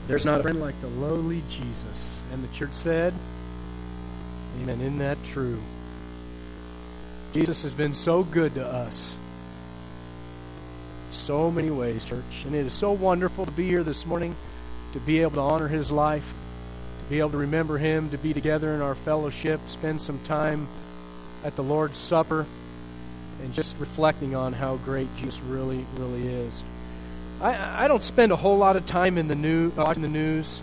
There's not a friend like the lowly Jesus. And the church said, amen. Isn't that true? Jesus has been so good to us. So many ways, church. And it is so wonderful to be here this morning, to be able to honor His life, to be able to remember Him, to be together in our fellowship, spend some time at the Lord's Supper, and just reflecting on how great Jesus really, really is. I don't spend a whole lot of time in the news, watching the news.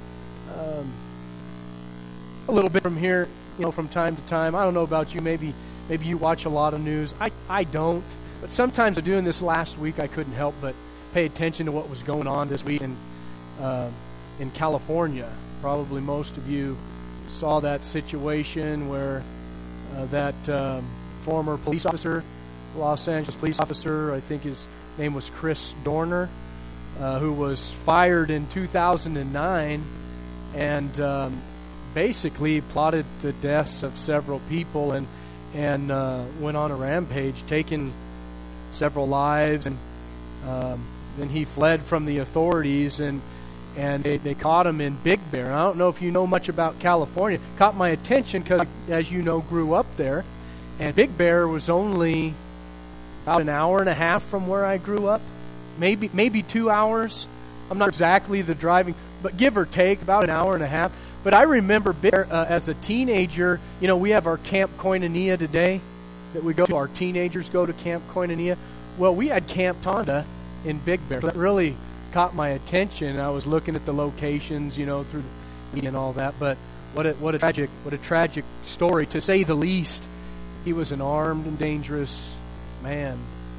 A little bit from here, from time to time. I don't know about you. Maybe you watch a lot of news. I don't. But sometimes doing this last week, I couldn't help but pay attention to what was going on this week in California. Probably most of you saw that situation where that former police officer, Los Angeles police officer, I think his name was Chris Dorner, who was fired in 2009 and basically plotted the deaths of several people and went on a rampage, taking several lives, and then he fled from the authorities, and they caught him in Big Bear. I don't know if you know much about California. It caught my attention because, as you know, grew up there, and Big Bear was only about an hour and a half from where I grew up, maybe 2 hours. I'm not exactly the driving, but give or take about an hour and a half. But I remember Big Bear as a teenager. We have our Camp Koinonia today that we go to. Our teenagers go to Camp Koinonia. Well, we had Camp Tonda in Big Bear. So that really caught my attention. I was looking at the locations, through the media and all that. But what a tragic story, to say the least. He was an armed and dangerous man.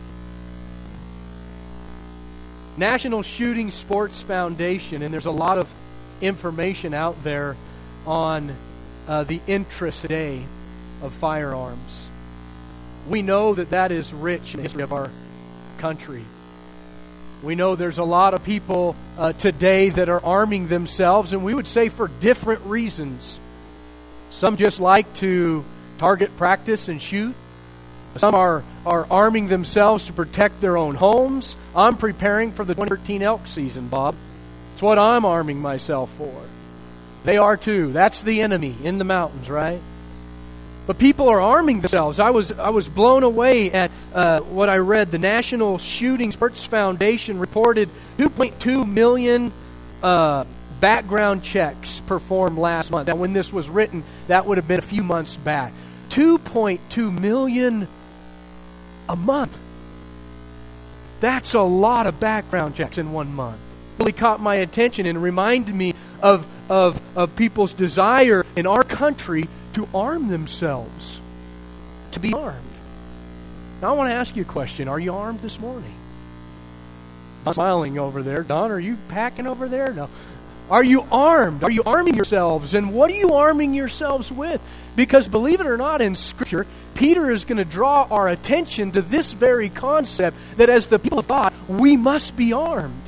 National Shooting Sports Foundation, and there's a lot of information out there on the interest today of firearms. We know that is rich in the history of our country. We know there's a lot of people today that are arming themselves, and we would say for different reasons. Some just like to target practice and shoot. Some are arming themselves to protect their own homes. I'm preparing for the 2013 elk season, Bob. It's what I'm arming myself for. They are too. That's the enemy in the mountains, right? But people are arming themselves. I was blown away at what I read. The National Shooting Sports Foundation reported 2.2 million background checks performed last month. Now, when this was written, that would have been a few months back. 2.2 million a month. That's a lot of background checks in 1 month. Really caught my attention and reminded me of people's desire in our country to arm themselves, to be armed. Now I want to ask you a question. Are you armed this morning? I'm smiling over there. Don, are you packing over there? No. Are you armed? Are you arming yourselves? And what are you arming yourselves with? Because believe it or not, in Scripture, Peter is going to draw our attention to this very concept, that as the people of God, we must be armed.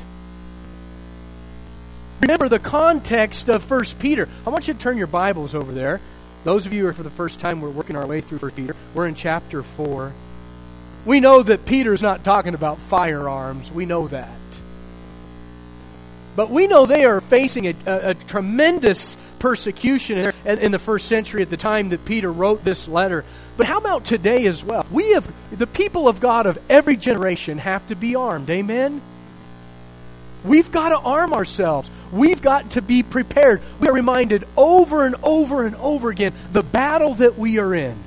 Remember the context of 1 Peter. I want you to turn your Bibles over there. Those of you who are for the first time, we're working our way through 1 Peter. We're in chapter 4. We know that Peter's not talking about firearms. We know that. But we know they are facing a tremendous persecution in the first century at the time that Peter wrote this letter. But how about today as well? The people of God of every generation have to be armed. Amen? We've got to arm ourselves. We've got to be prepared. We are reminded over and over and over again the battle that we are in.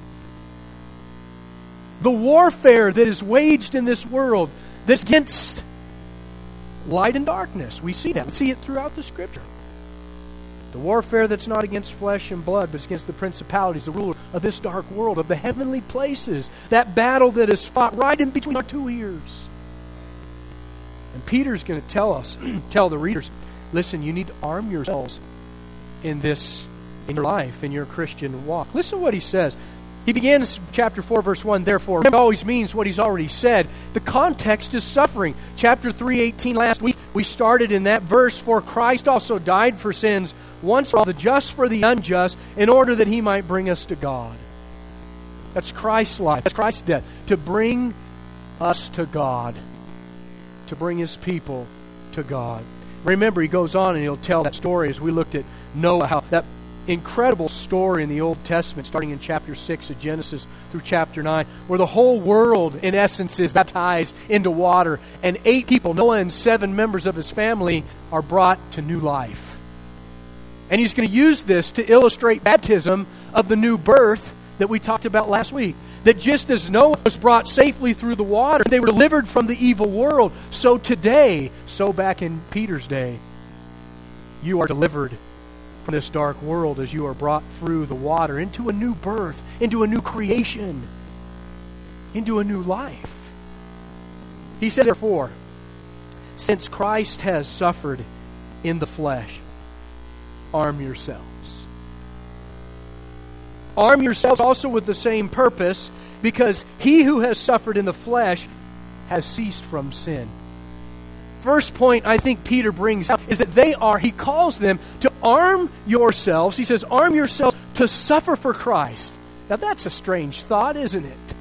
The warfare that is waged in this world that's against light and darkness. We see that. We see it throughout the Scripture. The warfare that's not against flesh and blood, but it's against the principalities, the ruler of this dark world, of the heavenly places. That battle that is fought right in between our two ears. And Peter's going to tell the readers, listen, you need to arm yourselves in your life, in your Christian walk. Listen to what he says. He begins chapter 4, verse 1, therefore. It always means what he's already said. The context is suffering. Chapter 3:18 last week, we started in that verse, for Christ also died for sins once for all, the just for the unjust, in order that he might bring us to God. That's Christ's life. That's Christ's death. To bring us to God. To bring his people to God. Remember, he goes on and he'll tell that story as we looked at Noah, how that incredible story in the Old Testament, starting in chapter 6 of Genesis through chapter 9, where the whole world, in essence, is baptized into water, and 8 people, Noah and 7 members of his family, are brought to new life. And he's going to use this to illustrate baptism of the new birth that we talked about last week. That just as Noah was brought safely through the water, they were delivered from the evil world, so today, so back in Peter's day, you are delivered from this dark world as you are brought through the water into a new birth, into a new creation, into a new life. He said, therefore, since Christ has suffered in the flesh, arm yourselves. Arm yourselves also with the same purpose, because he who has suffered in the flesh has ceased from sin. First point I think Peter brings out is that he calls them to arm yourselves. He says, arm yourselves to suffer for Christ. Now that's a strange thought, isn't it?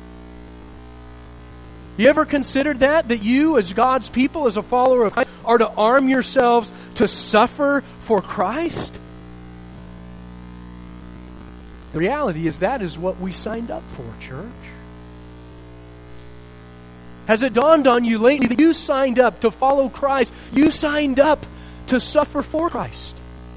You ever considered that you as God's people, as a follower of Christ, are to arm yourselves to suffer for Christ? The reality is that is what we signed up for, church. Has it dawned on you lately that you signed up to follow Christ? You signed up to suffer for Christ.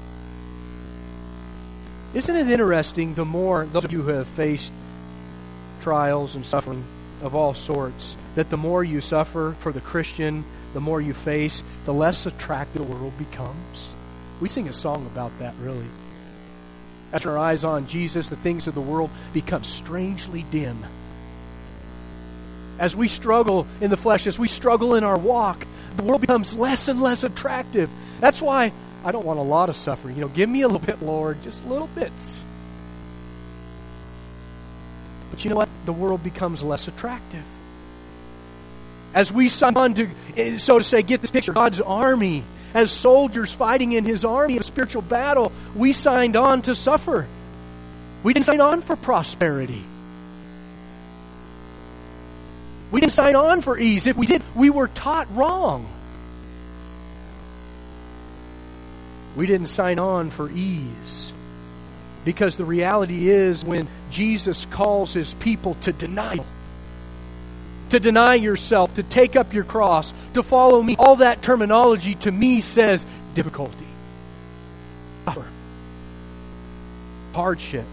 Isn't it interesting, the more those of you who have faced trials and suffering of all sorts, that the more you suffer for the Christian, the more you face, the less attractive the world becomes? We sing a song about that, really. As our eyes on Jesus, the things of the world become strangely dim. As we struggle in the flesh, as we struggle in our walk, the world becomes less and less attractive. That's why I don't want a lot of suffering. Give me a little bit, Lord, just little bits. But you know what? The world becomes less attractive. As we sign on to, so to say, get this picture, God's army, as soldiers fighting in His army in a spiritual battle, we signed on to suffer. We didn't sign on for prosperity. We didn't sign on for ease. If we did, we were taught wrong. We didn't sign on for ease. Because the reality is, when Jesus calls His people to deny yourself, to take up your cross, to follow me, all that terminology to me says difficulty, suffer, hardship.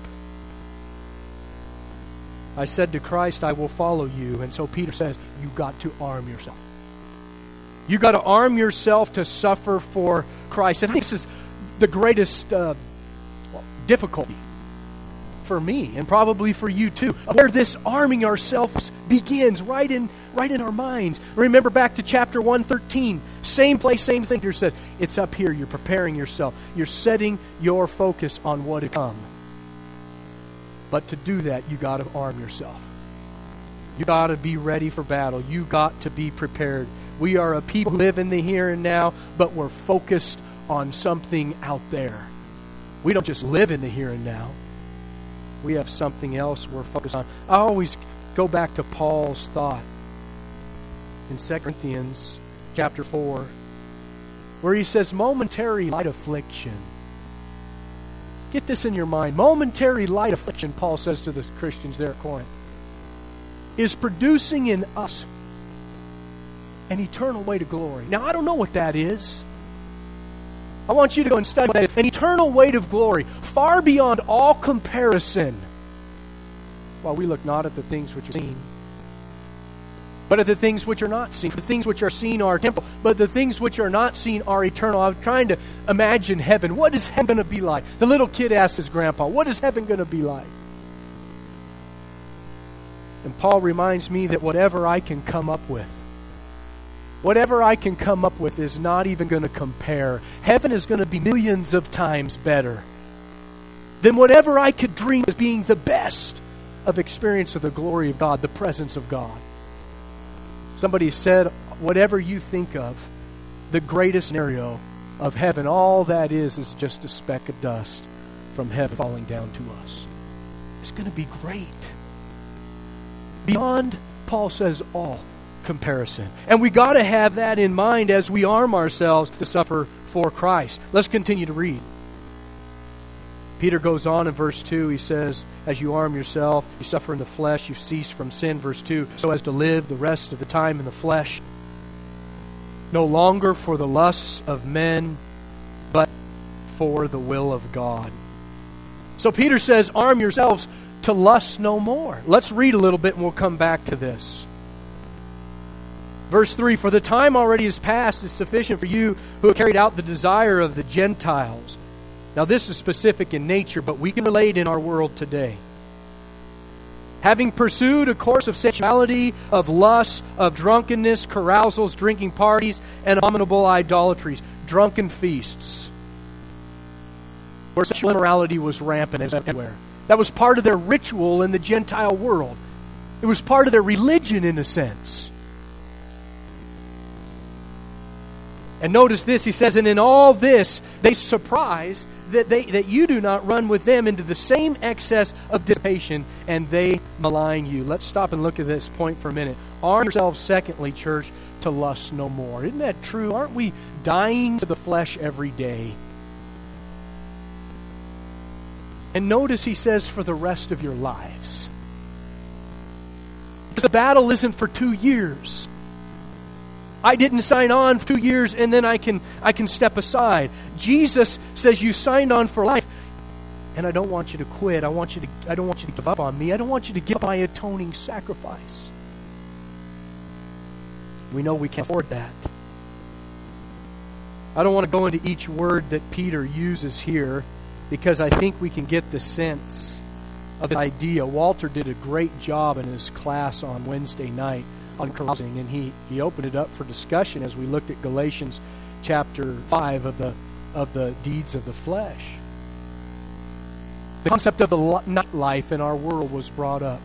I said to Christ, I will follow you. And so Peter says, you've got to arm yourself. You've got to arm yourself to suffer for Christ. And I think this is the greatest difficulty for me, and probably for you too, where this arming ourselves begins, right in our minds. Remember back to chapter 1:13, same place, same thing. Peter said, it's up here. You're preparing yourself. You're setting your focus on what to come. But to do that, you got to arm yourself. You got to be ready for battle. You got to be prepared. We are a people who live in the here and now, but we're focused on something out there. We don't just live in the here and now. We have something else we're focused on. I always go back to Paul's thought in 2 Corinthians chapter 4, where he says, momentary light affliction. Get this in your mind. Momentary light affliction, Paul says to the Christians there at Corinth, is producing in us an eternal way to glory. Now, I don't know what that is. I want you to go and study that. An eternal weight of glory, far beyond all comparison. While we look not at the things which are seen, but at the things which are not seen. The things which are seen are temporal, but the things which are not seen are eternal. I'm trying to imagine heaven. What is heaven going to be like? The little kid asks his grandpa, what is heaven going to be like? And Paul reminds me that whatever I can come up with is not even going to compare. Heaven is going to be millions of times better than whatever I could dream as being the best of experience of the glory of God, the presence of God. Somebody said, whatever you think of, the greatest scenario of heaven, all that is just a speck of dust from heaven falling down to us. It's going to be great. Beyond, Paul says, all comparison. And we got to have that in mind as we arm ourselves to suffer for Christ. Let's continue to read. Peter goes on in verse 2. He says, as you arm yourself, you suffer in the flesh, you cease from sin. Verse 2, so as to live the rest of the time in the flesh, no longer for the lusts of men, but for the will of God. So Peter says, arm yourselves to lust no more. Let's read a little bit and we'll come back to this. Verse 3, for the time already is past is sufficient for you who have carried out the desire of the Gentiles. Now this is specific in nature, but we can relate in our world today. Having pursued a course of sensuality, of lust, of drunkenness, carousals, drinking parties, and abominable idolatries, drunken feasts, where sexual immorality was rampant everywhere. That was part of their ritual in the Gentile world. It was part of their religion in a sense. And notice this, he says, and in all this, they surprise that you do not run with them into the same excess of dissipation, and they malign you. Let's stop and look at this point for a minute. Arm yourselves, secondly, church, to lust no more. Isn't that true? Aren't we dying to the flesh every day? And notice he says, for the rest of your lives. Because the battle isn't for 2 years. I didn't sign on for 2 years and then I can step aside. Jesus says you signed on for life, and I don't want you to quit. I don't want you to give up on me. I don't want you to give up my atoning sacrifice. We know we can't afford that. I don't want to go into each word that Peter uses here because I think we can get the sense of the idea. Walter did a great job in his class on Wednesday night on carousing, and he opened it up for discussion as we looked at Galatians chapter 5 of the deeds of the flesh. The concept of the nightlife in our world was brought up.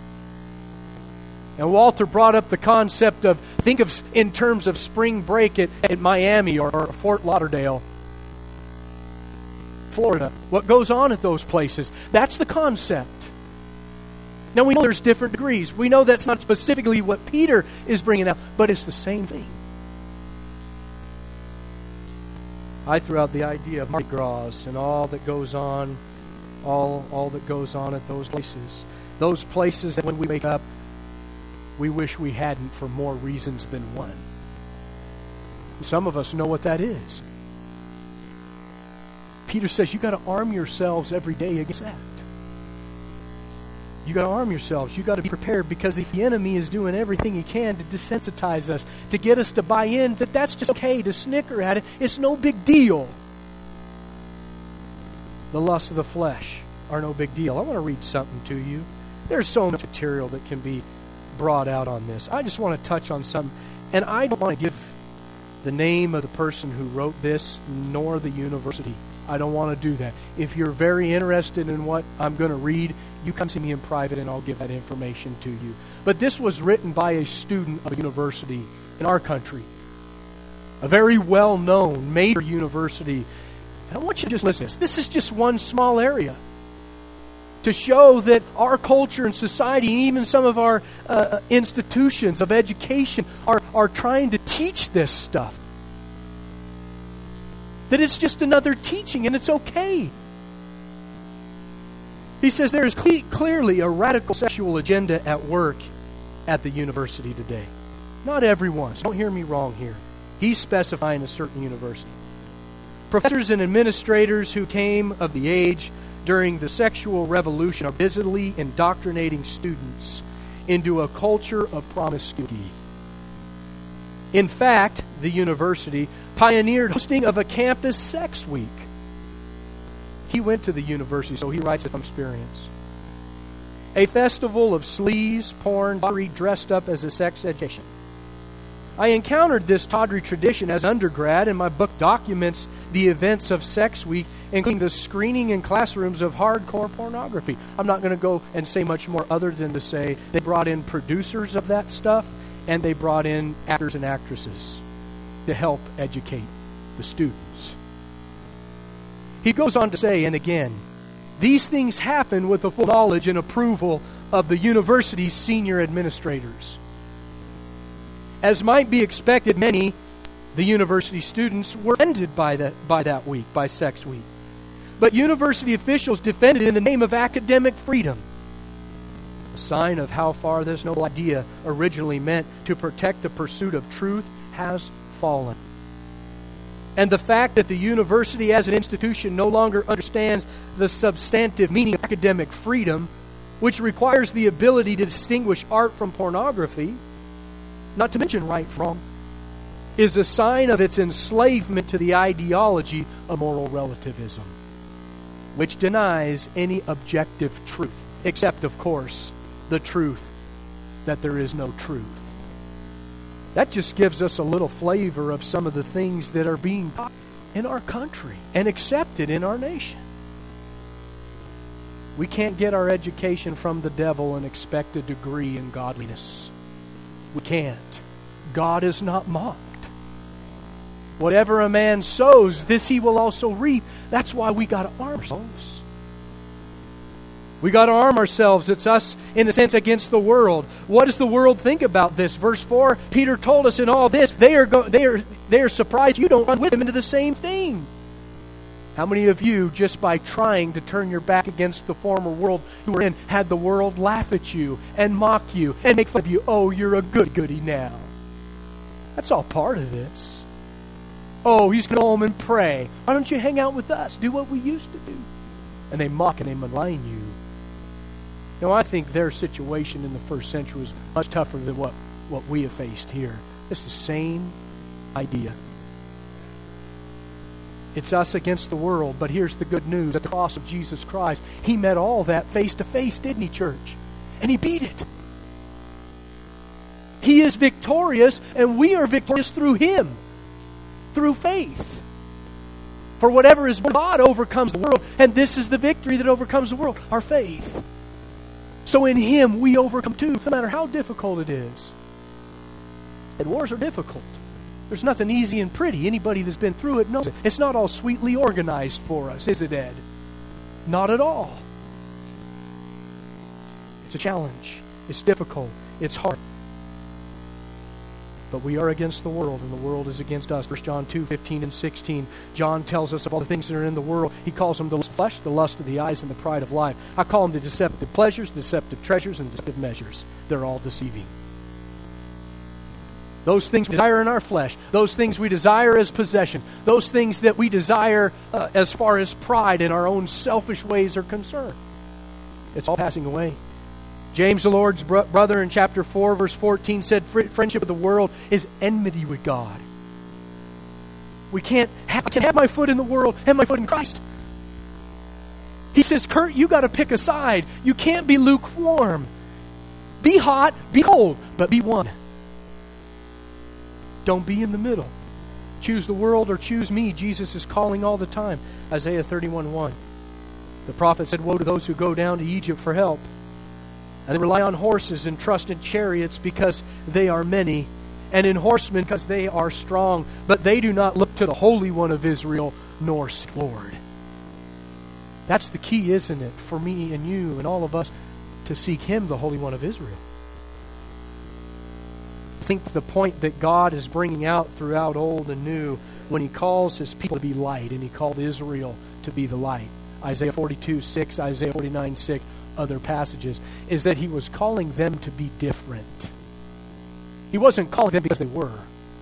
And Walter brought up the concept of, think of in terms of spring break at Miami or Fort Lauderdale, Florida. What goes on at those places? That's the concept. Now we know there's different degrees. We know that's not specifically what Peter is bringing out, but it's the same thing. I threw out the idea of Mardi Gras and all that goes on, all that goes on at those places. Those places that when we wake up, we wish we hadn't for more reasons than one. Some of us know what that is. Peter says you got to arm yourselves every day against that. You got to arm yourselves. You got to be prepared because the enemy is doing everything he can to desensitize us, to get us to buy in that that's just okay, to snicker at it. It's no big deal. The lusts of the flesh are no big deal. I want to read something to you. There's so much material that can be brought out on this. I just want to touch on something, and I don't want to give the name of the person who wrote this nor the university. I don't want to do that. If you're very interested in what I'm going to read, you come see me in private and I'll give that information to you. But this was written by a student of a university in our country. A very well-known major university. And I want you to just listen to this. This is just one small area to show that our culture and society and even some of our institutions of education are trying to teach this stuff. That it's just another teaching and it's okay. He says there is clearly a radical sexual agenda at work at the university today. Not everyone, so don't hear me wrong here. He's specifying a certain university. Professors and administrators who came of the age during the sexual revolution are busily indoctrinating students into a culture of promiscuity. In fact, the university pioneered hosting of a campus sex week. He went to the university, so he writes it from experience. A festival of sleaze, porn, tawdry dressed up as a sex education. I encountered this tawdry tradition as undergrad, and my book documents the events of Sex Week, including the screening in classrooms of hardcore pornography. I'm not going to go and say much more other than to say they brought in producers of that stuff, and they brought in actors and actresses to help educate the students. He goes on to say, and again, these things happen with the full knowledge and approval of the university's senior administrators. As might be expected, many, The university students were offended by that week, by Sex Week. But university officials defended it in the name of academic freedom. A sign of how far this noble idea originally meant to protect the pursuit of truth has fallen. And the fact that the university as an institution no longer understands the substantive meaning of academic freedom, which requires the ability to distinguish art from pornography, not to mention right from wrong, is a sign of its enslavement to the ideology of moral relativism, which denies any objective truth, except, of course, the truth that there is no truth. That just gives us a little flavor of some of the things that are being taught in our country and accepted in our nation. We can't get our education from the devil and expect a degree in godliness. We can't. God is not mocked. Whatever a man sows, this he will also reap. That's why we got to arm ourselves. We got to arm ourselves. It's us, in a sense, against the world. What does the world think about this? Verse 4, Peter told us in all this, they are surprised you don't run with them into the same thing. How many of you, just by trying to turn your back against the former world you were in, had the world laugh at you and mock you and make fun of you? Oh, you're a goody now. That's all part of this. Oh, he's going to go home and pray. Why don't you hang out with us? Do what we used to do. And they mock and they malign you. Now, I think their situation in the first century was much tougher than what we have faced here. It's the same idea. It's us against the world, but here's the good news. At the cross of Jesus Christ, He met all that face to face, didn't He, church? And He beat it. He is victorious, and we are victorious through Him, through faith. For whatever is born of God overcomes the world, and this is the victory that overcomes the world, our faith. So in Him we overcome too, no matter how difficult it is. And wars are difficult. There's nothing easy and pretty. Anybody that's been through it knows it. It's not all sweetly organized for us, is it, Ed? Not at all. It's a challenge. It's difficult. It's hard. But we are against the world, and the world is against us. 1 John 2:15 and 16. John tells us of all the things that are in the world. He calls them the lust of the flesh, the lust of the eyes, and the pride of life. I call them the deceptive pleasures, the deceptive treasures, and deceptive measures. They're all deceiving. Those things we desire in our flesh, those things we desire as possession, those things that we desire as far as pride in our own selfish ways are concerned. It's all passing away. James, the Lord's brother, in chapter 4, verse 14, said, friendship with the world is enmity with God. I can't have my foot in the world and my foot in Christ. He says, Kurt, you got to pick a side. You can't be lukewarm. Be hot, be cold, but be one. Don't be in the middle. Choose the world or choose me. Jesus is calling all the time. Isaiah 31:1. The prophet said, woe to those who go down to Egypt for help. And they rely on horses and trust in chariots because they are many, and in horsemen because they are strong. But they do not look to the Holy One of Israel, nor seek the Lord. That's the key, isn't it, for me and you and all of us to seek Him, the Holy One of Israel. I think the point that God is bringing out throughout Old and New when He calls His people to be light, and He called Israel to be the light. Isaiah 42:6, Isaiah 49:6, other passages, is that He was calling them to be different. He wasn't calling them because they were.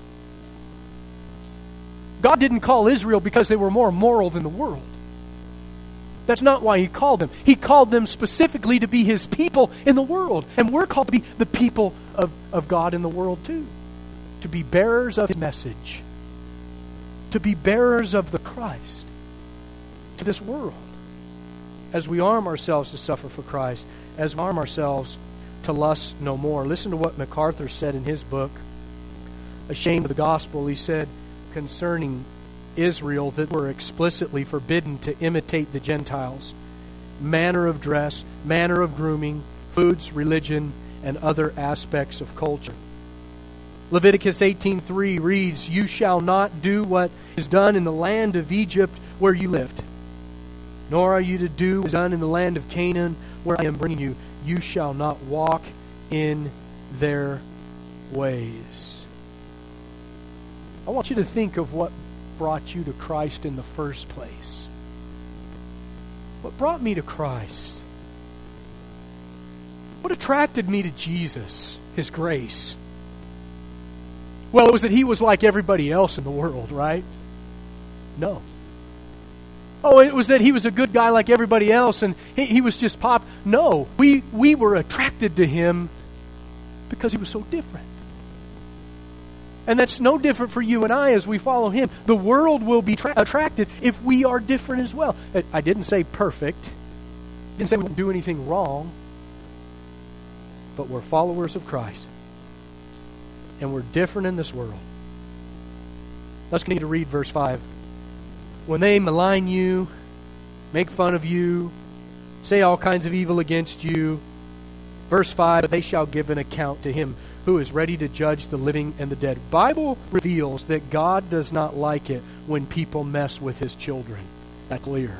God didn't call Israel because they were more moral than the world. That's not why He called them. He called them specifically to be His people in the world. And we're called to be the people of God in the world too. To be bearers of His message. To be bearers of the Christ to this world. As we arm ourselves to suffer for Christ, as we arm ourselves to lust no more. Listen to what MacArthur said in his book, Ashamed of the Gospel. He said concerning Israel that were explicitly forbidden to imitate the Gentiles. Manner of dress, manner of grooming, foods, religion, and other aspects of culture. Leviticus 18:3 reads, you shall not do what is done in the land of Egypt where you lived. Nor are you to do what is done in the land of Canaan, where I am bringing you. You shall not walk in their ways. I want you to think of what brought you to Christ in the first place. What brought me to Christ? What attracted me to Jesus, His grace? Well, it was that He was like everybody else in the world, right? No. Oh, it was that He was a good guy like everybody else and he was just pop. No, we were attracted to Him because He was so different. And that's no different for you and I as we follow Him. The world will be attracted if we are different as well. I didn't say perfect. I didn't say we won't do anything wrong. But we're followers of Christ. And we're different in this world. Let's continue to read verse 5. When they malign you, make fun of you, say all kinds of evil against you, verse 5, but they shall give an account to Him who is ready to judge the living and the dead. The Bible reveals that God does not like it when people mess with His children. That's clear.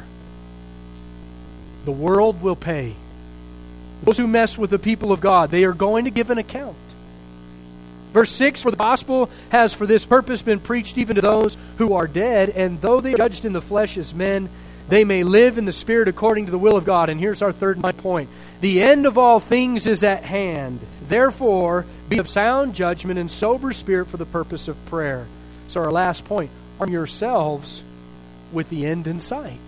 The world will pay. Those who mess with the people of God, they are going to give an account. Verse 6, for the gospel has for this purpose been preached even to those who are dead, and though they are judged in the flesh as men, they may live in the Spirit according to the will of God. And here's our third point. The end of all things is at hand. Therefore, be of sound judgment and sober spirit for the purpose of prayer. So our last point, arm yourselves with the end in sight.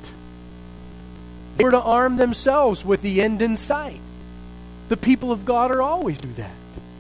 They were to arm themselves with the end in sight. The people of God are always do that.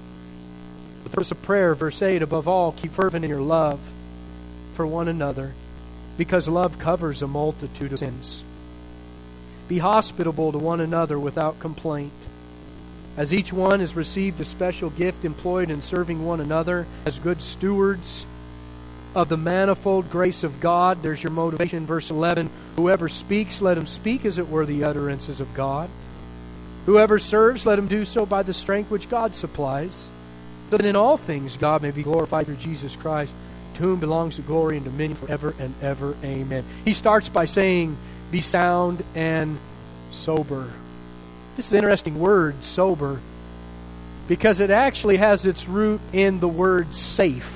The purpose of prayer, verse 8, above all, keep fervent in your love for one another, because love covers a multitude of sins. Be hospitable to one another without complaint. As each one has received a special gift employed in serving one another as good stewards of the manifold grace of God, there's your motivation, verse 11. Whoever speaks, let him speak as it were the utterances of God. Whoever serves, let him do so by the strength which God supplies, so that in all things God may be glorified through Jesus Christ, to whom belongs the glory and dominion forever and ever. Amen. He starts by saying, be sound and sober. This is an interesting word, sober, because it actually has its root in the word safe.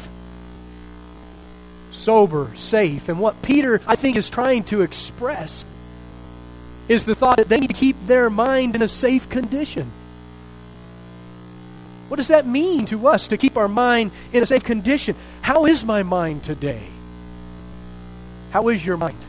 Sober, safe. And what Peter, I think, is trying to express is the thought that they need to keep their mind in a safe condition. What does that mean to us, to keep our mind in a safe condition? How is my mind today? How is your mind?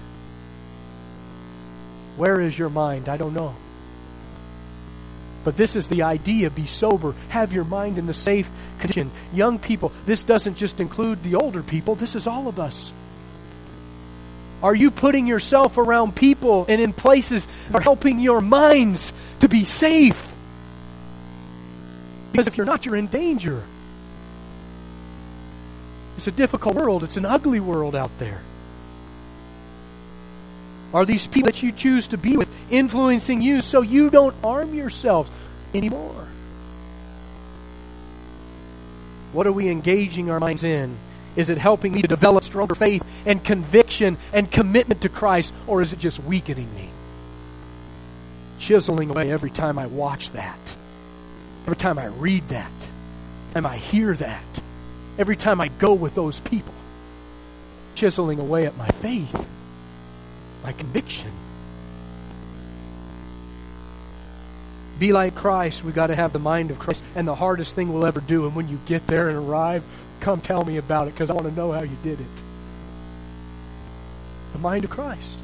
Where is your mind? I don't know. But this is the idea. Be sober. Have your mind in the safe condition. Young people, this doesn't just include the older people. This is all of us. Are you putting yourself around people and in places that are helping your minds to be safe? Because if you're not, you're in danger. It's a difficult world. It's an ugly world out there. Are these people that you choose to be with influencing you so you don't arm yourselves anymore? What are we engaging our minds in? Is it helping me to develop stronger faith and conviction and commitment to Christ, or is it just weakening me? Chiseling away every time I watch that. Every time I read that. And I hear that. Every time I go with those people. Chiseling away at my faith. My conviction. Be like Christ. We've got to have the mind of Christ. And the hardest thing we'll ever do, and when you get there and arrive, come tell me about it, because I want to know how you did it. The mind of Christ.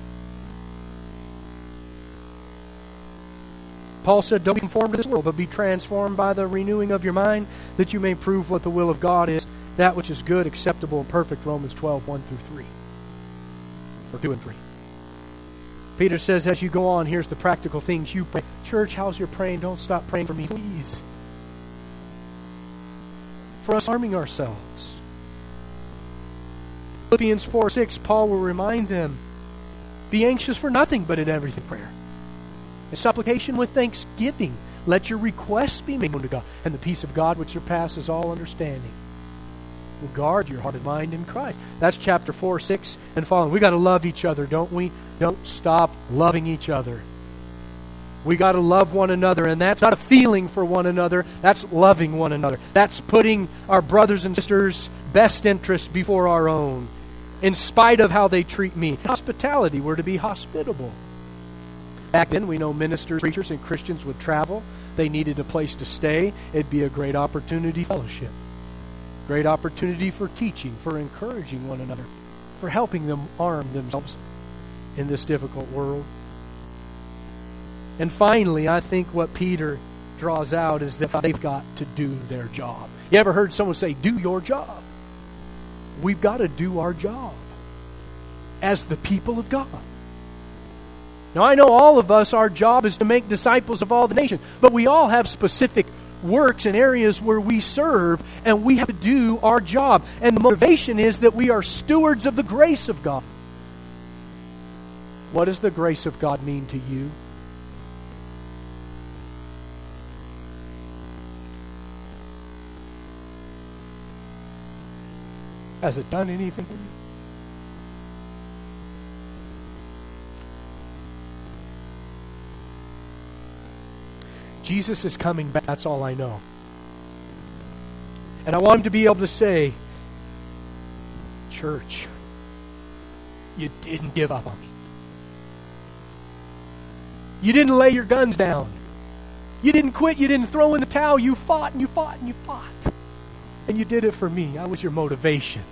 Paul said, don't be conformed to this world, but be transformed by the renewing of your mind, that you may prove what the will of God is, that which is good, acceptable, and perfect. Romans 12, 1 through 3. Or 2 and 3. Peter says, as you go on, here's the practical things you pray. Church, how's your praying? Don't stop praying for me, please. For us arming ourselves. Philippians 4:6, Paul will remind them, be anxious for nothing, but in everything prayer. In supplication with thanksgiving, let your requests be made known to God, and the peace of God which surpasses all understanding will guard your heart and mind in Christ. That's chapter 4, 6, and following. We got to love each other, don't we? Don't stop loving each other. We got to love one another, and that's not a feeling for one another. That's loving one another. That's putting our brothers and sisters best interest before our own, in spite of how they treat me. Hospitality, we're to be hospitable. Back then, we know ministers, preachers, and Christians would travel. They needed a place to stay. It'd be a great opportunity for fellowship. Great opportunity for teaching, for encouraging one another, for helping them arm themselves in this difficult world. And finally, I think what Peter draws out is that they've got to do their job. You ever heard someone say, do your job? We've got to do our job as the people of God. Now, I know all of us, our job is to make disciples of all the nations, but we all have specific works and areas where we serve, and we have to do our job. And the motivation is that we are stewards of the grace of God. What does the grace of God mean to you? Has it done anything for you? Jesus is coming back. That's all I know. And I want him to be able to say, church, you didn't give up on me. You didn't lay your guns down. You didn't quit. You didn't throw in the towel. You fought and you fought and you fought. And you did it for me. I was your motivation.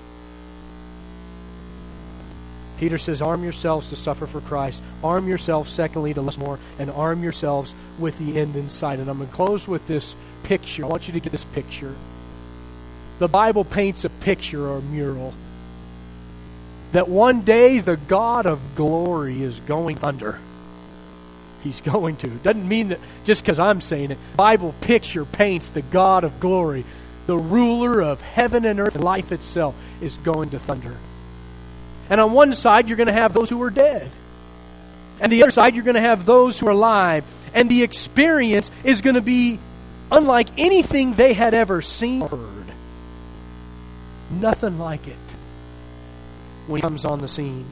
Peter says, arm yourselves to suffer for Christ. Arm yourselves, secondly, to less more. And arm yourselves with the end in sight. And I'm going to close with this picture. I want you to get this picture. The Bible paints a picture or a mural that one day the God of glory is going under. He's going to. Doesn't mean that just because I'm saying it. Bible picture paints the God of glory. The ruler of heaven and earth and life itself is going to thunder. And on one side, you're going to have those who are dead. And the other side, you're going to have those who are alive. And the experience is going to be unlike anything they had ever seen or heard. Nothing like it when he comes on the scene.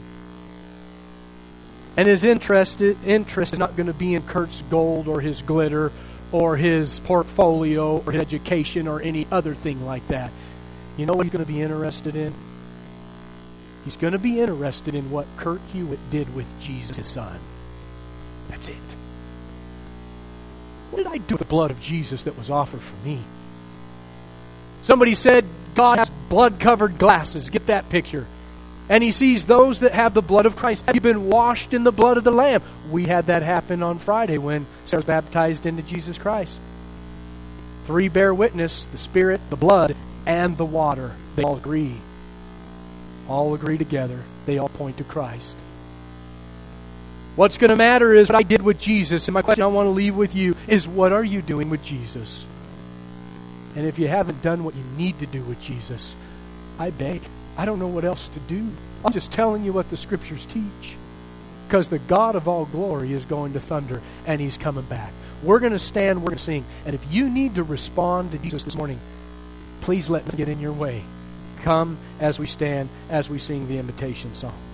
And his interest is not going to be in Kurt's gold or his glitter or his portfolio or his education or any other thing like that. You know what he's going to be interested in? He's going to be interested in what Kurt Hewitt did with Jesus, his son. That's it. What did I do with the blood of Jesus that was offered for me? Somebody said God has blood-covered glasses. Get that picture. And he sees those that have the blood of Christ. Have you been washed in the blood of the Lamb? We had that happen on Friday when Sarah was baptized into Jesus Christ. 3 bear witness, the Spirit, the blood, and the water. They all agree. All agree together. They all point to Christ. What's going to matter is what I did with Jesus. And my question I want to leave with you is, what are you doing with Jesus? And if you haven't done what you need to do with Jesus, I beg. I don't know what else to do. I'm just telling you what the Scriptures teach. Because the God of all glory is going to thunder, and He's coming back. We're going to stand, we're going to sing. And if you need to respond to Jesus this morning, please let me get in your way. Come as we stand, as we sing the invitation song.